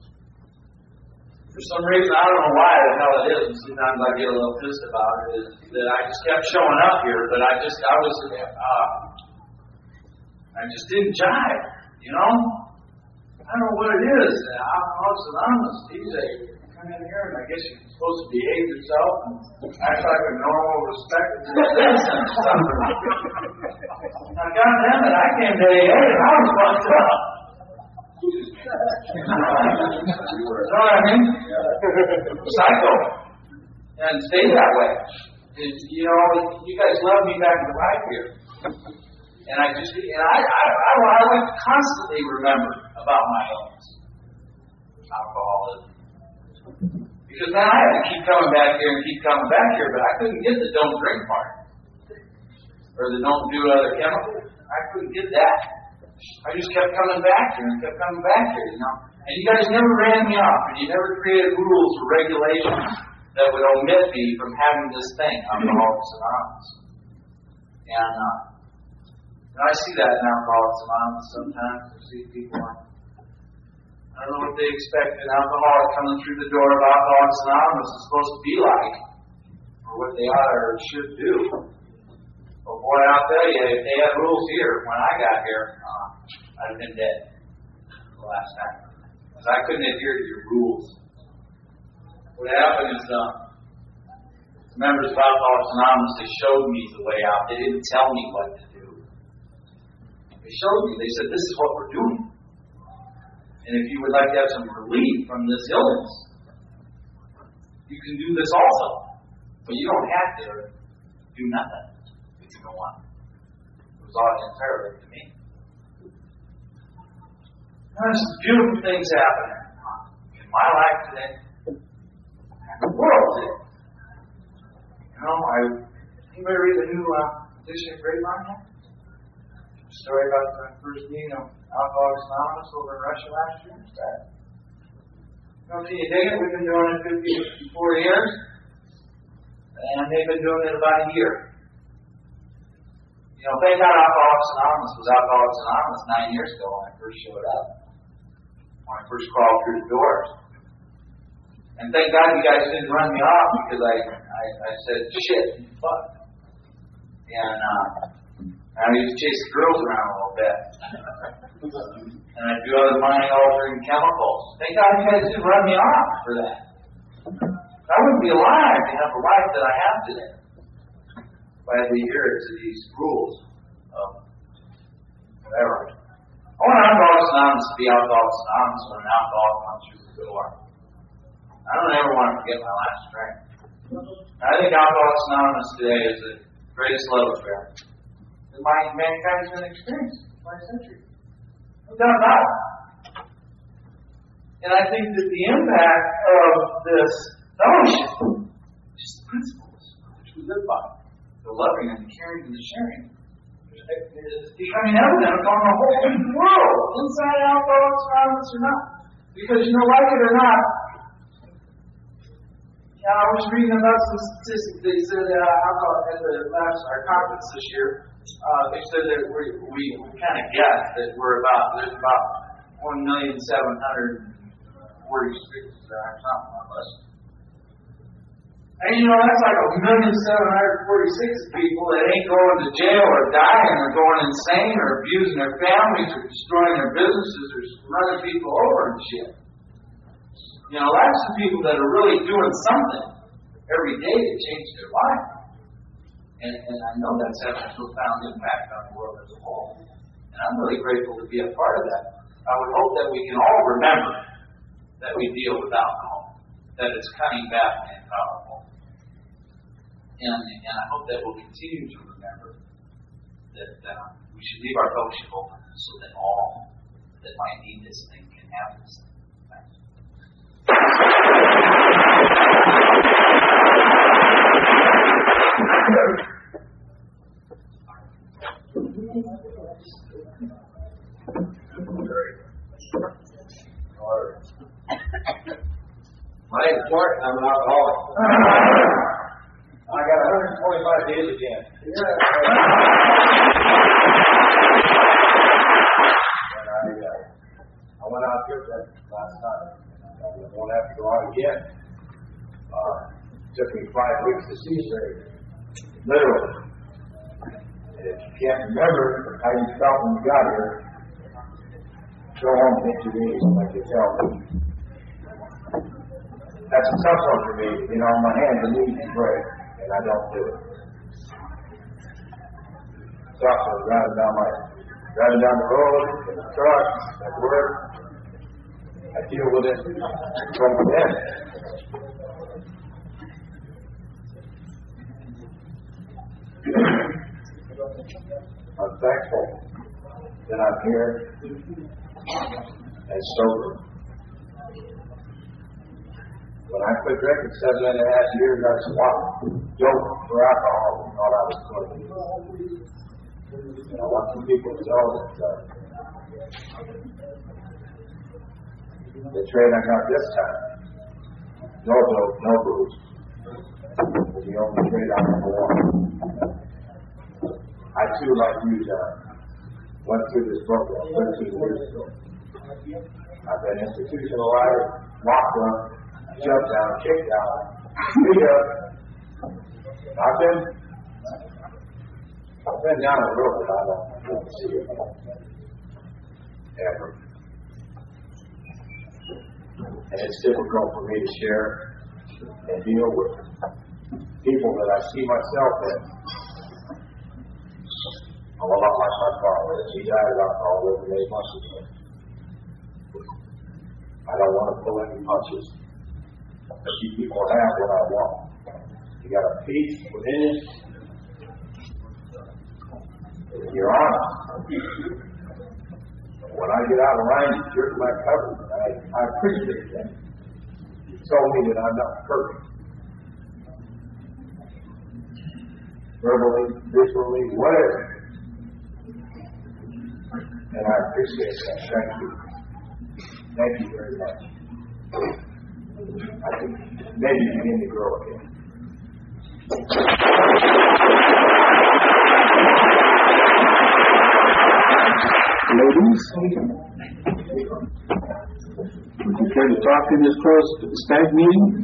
For some reason, I don't know why the hell it is, and sometimes I get a little pissed about it, is that I just kept showing up here, but I just, I was, uh, I just didn't jive, you know? I don't know what it is. Alcoholics Anonymous, D J, come in here and I guess you're supposed to behave yourself and act like a normal, respected citizen or something. Now, goddamn it, I came to A A and I was fucked up. You know what I mean? Psycho. And stay that way. And, you know, you guys love me back in the life here. And I just, and I, I, I, I would constantly remember about my illness, alcoholism. Because then I had to keep coming back here and keep coming back here, but I couldn't get the don't drink part. Or the don't do other chemicals. I couldn't get that. I just kept coming back here and kept coming back here, you know. And you guys never ran me off, and you never created rules or regulations that would omit me from having this thing, Alcoholics Anonymous. And, uh, and I see that in Alcoholics Anonymous sometimes. I see people, I don't know what they expect an alcoholic coming through the door of Alcoholics Anonymous is supposed to be like, or what they ought or should do. But boy, I'll tell you, if they had rules here when I got here, uh, I'd have been dead the last time. Because I couldn't adhere to your rules. What happened is, uh, the members of Alcoholics Anonymous, they showed me the way out. They didn't tell me what to do. They showed me. They said, this is what we're doing. And if you would like to have some relief from this illness, you can do this also. But you don't have to do nothing if you don't want. It was all entirely to me. There's some beautiful things happening in my life today, and the world today. You know, I anybody read the new uh, edition of Grapevine yet? A story about the first meeting of Alcoholics Anonymous over in Russia last year. You know, can you dig it? We've been doing it fifty-four years, and they've been doing it about a year. You know, thank God Alcoholics Anonymous was Alcoholics Anonymous nine years ago when I first showed up. When I first crawled through the doors. And thank God you guys didn't run me off because I I, I said, shit, fuck. And uh, I used to chase the girls around a little bit. And I'd do other mind-altering chemicals. Thank God you guys didn't run me off for that. I wouldn't be alive to have the life that I have today. If I had to adhere to these rules of whatever. I want Alcoholics Anonymous to be Alcoholics Anonymous when an alcoholic comes through the door. I don't ever want to forget my last drink. I think Alcoholics Anonymous today is the greatest love affair that mankind's been experiencing in the twentieth century. No doubt about it. And I think that the impact of this fellowship, just the principles which we live by, the loving and the caring and the sharing, is becoming evident upon the whole world, inside Alcoholics Anonymous or not. Because, you know, like it or not, you know, I was reading about some statistics. They said that uh, alcohol at the last our conference this year, uh, they said that we we kind of guessed that we're about there's about one million seven hundred forty-six uh, something of us. And you know, that's like a million seven hundred forty-six people that ain't going to jail or dying or going insane or abusing their families or destroying their businesses or running people over and shit. You know, that's the people that are really doing something every day to change their life. And, and I know that's having a profound impact on the world as a whole. And I'm really grateful to be a part of that. I would hope that we can all remember that we deal with alcohol, that it's cunning, bad, and powerful. And, and I hope that we'll continue to remember that uh, we should leave our fellowship open so that all that might need this thing can have this thing. Thanks. My name's Mark, and I'm an alcoholic. I got one hundred twenty-five days again. Yeah. And I, uh, I went out here that last time. I won't have to go out again. Uh, it took me five weeks to see straight. Literally. And if you can't remember how you felt when you got here, go home and hit your knees like you tell me. That's a tough one for me. You know, my hands and knees can break, and I don't do it. It's also driving down my, driving down the road, in the truck, at work. I deal with it from within. thankful that I'm here and sober. When I quit drinking seven and a half years, I swapped dope for alcohol and thought I was clean. And I want some people to know that uh, the trade I got this time, no dope, no booze, was the only trade I ever wanted. I too, like you, John, went through this program thirteen years ago. I've been institutionalized, locked up, jumped down, kicked out, beat up. I've been, I've been down the road, but I don't want to see it ever. And it's difficult for me to share and deal with people that I see myself in. I'm a lot like my father. He died of alcoholism eight months ago. I don't want to pull any punches. But you people have what I want. You got a peace within you. You're honest. When I get out of line, you jerk my cover. I, I appreciate that. You told me that I'm not perfect. Verbally, visually, whatever. And I appreciate that. Thank you. Thank you very much. I think maybe begin to grow again. Ladies, would you care to talk in this closed stag meeting?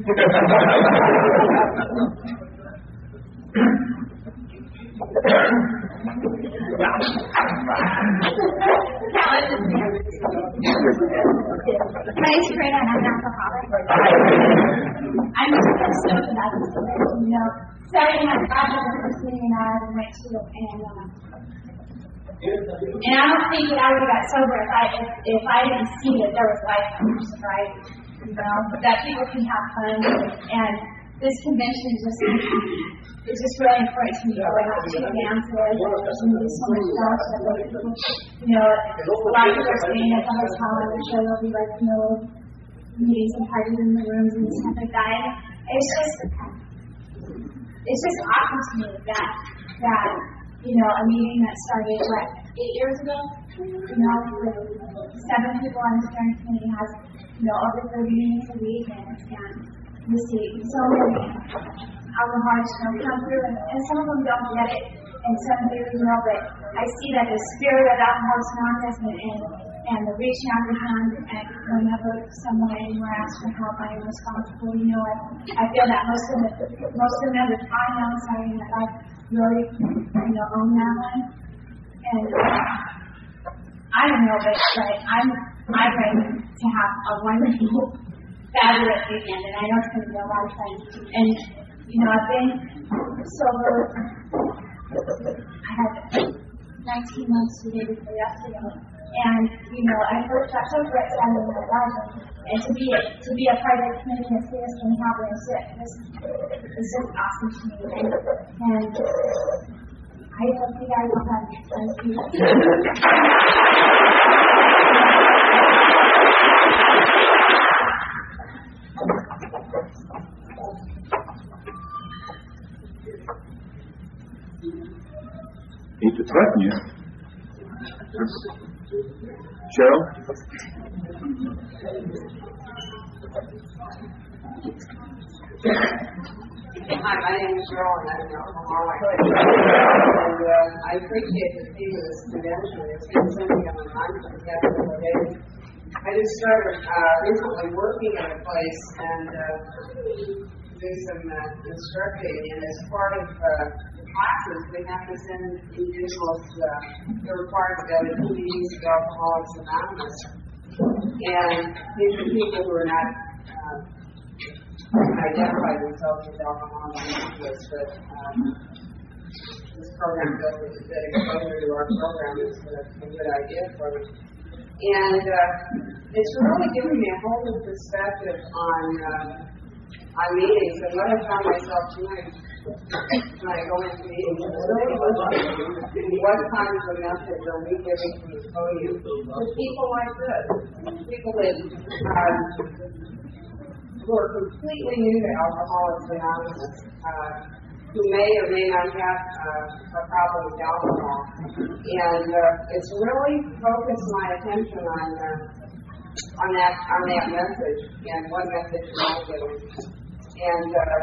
My name's Karina and I'm an alcoholic. I'm just so bad. You know, starting my project at the city and I was next to it, and um, and I don't think that I would have got sober if I if, if I didn't see that there was life after sobriety. You know, that people can have fun, and this convention is just it's just really important to me. Going out to dances, and do so much stuff. So that people, you know, a lot of people are staying at the hotel. I'm sure there'll be like, you know, meetings and parties in the rooms and stuff like that. And it's just, it's just awesome to me that that you know a meeting that started what eight years ago, you know, with seven people on the steering committee has you know over thirty meetings a week, and and we see so many alcoholics you know come through, and, and some of them don't get it, and some do, you know, but I see that the spirit of Alcoholics Anonymous and, and and the reaching out your hand, and whenever someone anywhere asks for help, I am responsible. You know, I, I feel that most of the most of them are I know sorry that I really you know own that one, and uh, I don't know, but but I'm I'm ready to have a wonderful, fabulous weekend, and I know it's going to be a lot of fun. And you know, I've been sober. I had nineteen months the day before yesterday. And, you know, I first got sober at seven and eleven. And to be a, to be a part of the community and see this thing happen is just, it's just awesome to me. And, and I hope you guys will have fun too. Hate to threaten you. Cheryl? Hi, my name is Cheryl, and I'm an alcoholic. And uh, I appreciate the theme of this convention. It's been something on my mind for the past couple of days. I just started uh, recently working at a place and uh, doing some uh, instructing, and as part of uh, classes, we have to send individuals, uh, they're required to go to two meetings of Alcoholics Anonymous. And these are people who are not uh, identify themselves as Alcoholics Anonymous, but um, this program does that exposure to our program is a, a good idea for them. And uh, it's really given me a whole new perspective on uh, on meetings, and what I found myself doing when I go into meetings is really listening. What kind of a message are we giving from the podium to people like this? People that um, who are completely new to Alcoholics Anonymous, uh, who may or may not have uh, a problem with alcohol. And uh, it's really focused my attention on uh, on that on that message and what message am I giving. And uh,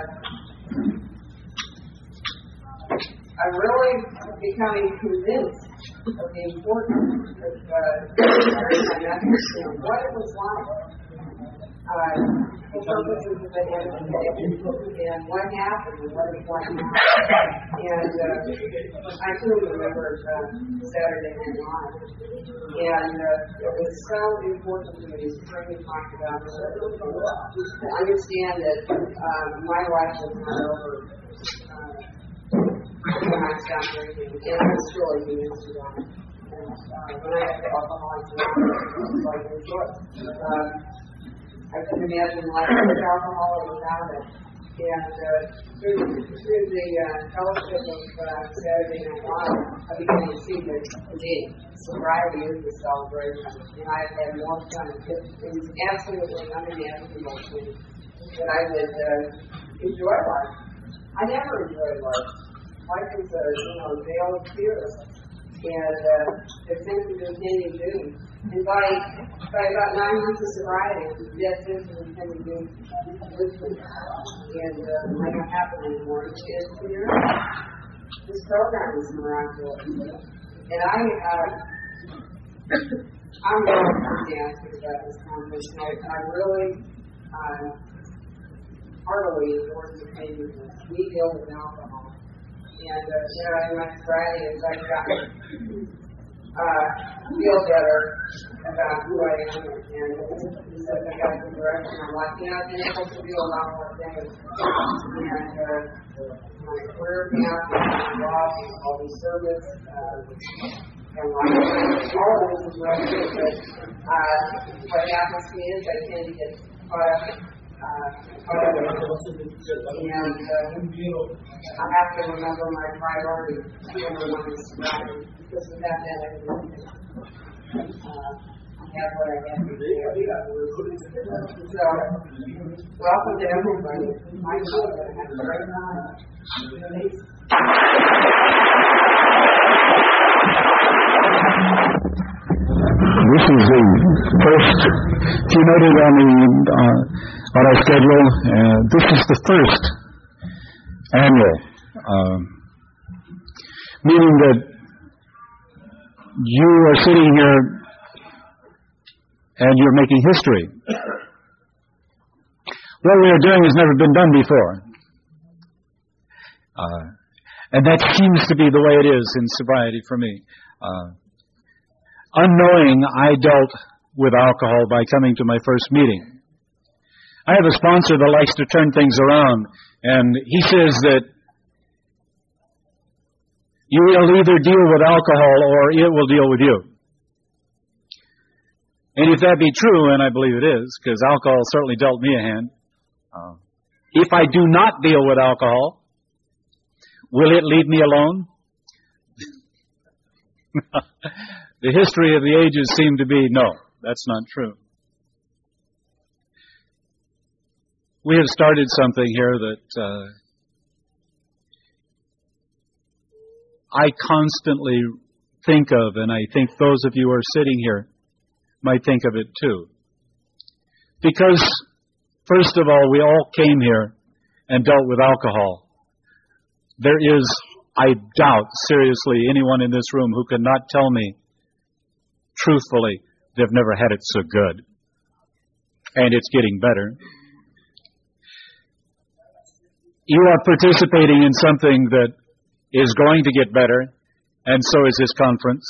I'm really becoming convinced of the importance of uh, my message and what it was like. Uh, the purposes of it and, and what happened and what it's like now. And uh, I too remember uh, Saturday Night Live. And uh, it was so important to me, as Frankie talked about, to understand that uh, my life was not over uh, when I stopped drinking. And I was really convinced of that. And uh, when I got to Alcoholics Anonymous, it was like a choice. Uh, I couldn't imagine life with alcohol or without it. And uh, through, through the uh, fellowship of uh, Saturday Night Live, I began to see that, indeed, sobriety is the celebration. And I've had more fun. It, it was absolutely unimaginable to me that I would uh, enjoy life. I never enjoyed life. Life is a, you know, veil of tears. And uh, the things we continue doing. And by, by about nine months of sobriety, that things we continue doing with me. And uh, might not happen anymore. It's clear. This program is miraculous. And I, uh, I'm really enthusiastic about this conference. I, I really uh, heartily endorse the pain of this. We deal with alcohol. And, uh, you know, in my sobriety, as I got uh, feel better about who I am, and as I got the direction, I'm like, you know, I've been able to do a lot more things. And uh, my career path, my job, all the service, uh, and like, all of this is really good. But uh, what happens to me is I tend to get caught up. Uh, and uh, I have to remember my priorities, number one is sobriety, because without that I wouldn't uh, have what I have to do. So, welcome to everybody. My children have a great time. This is the first, if you noted on the uh, on our schedule, uh, this is the first annual, uh, meaning that you are sitting here and you're making history. What we are doing has never been done before. Uh, and that seems to be the way it is in sobriety for me. Uh, unknowing, I dealt with alcohol by coming to my first meeting. I have a sponsor that likes to turn things around, and he says that you will either deal with alcohol or it will deal with you. And if that be true, and I believe it is, because alcohol certainly dealt me a hand, uh, if I do not deal with alcohol, will it leave me alone? The history of the ages seem to be, no, that's not true. We have started something here that uh, I constantly think of, and I think those of you who are sitting here might think of it too. Because, first of all, we all came here and dealt with alcohol. There is, I doubt, seriously, anyone in this room who cannot tell me, truthfully, they've never had it so good. And it's getting better. You are participating in something that is going to get better, and so is this conference.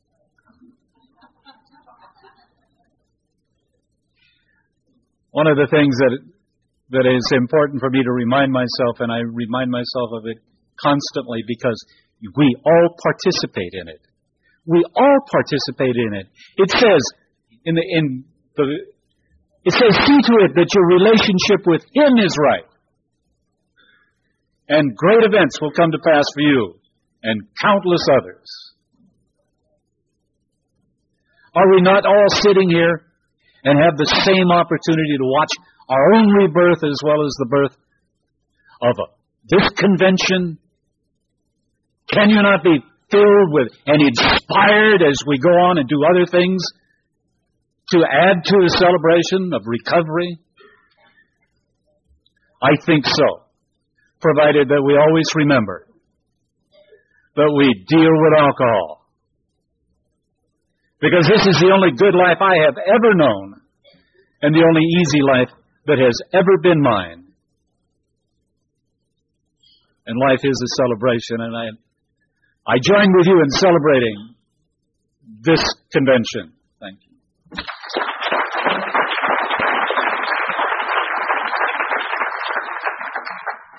One of the things that that is important for me to remind myself, and I remind myself of it constantly, because we all participate in it. We all participate in it. It says in the in the It says, see to it that your relationship with Him is right. And great events will come to pass for you and countless others. Are we not all sitting here and have the same opportunity to watch our own rebirth as well as the birth of a, this convention? Can you not be filled with and inspired as we go on and do other things to add to the celebration of recovery? I think so, provided that we always remember that we deal with alcohol. Because this is the only good life I have ever known, and the only easy life that has ever been mine. And life is a celebration, and I, I join with you in celebrating this convention. Thank you.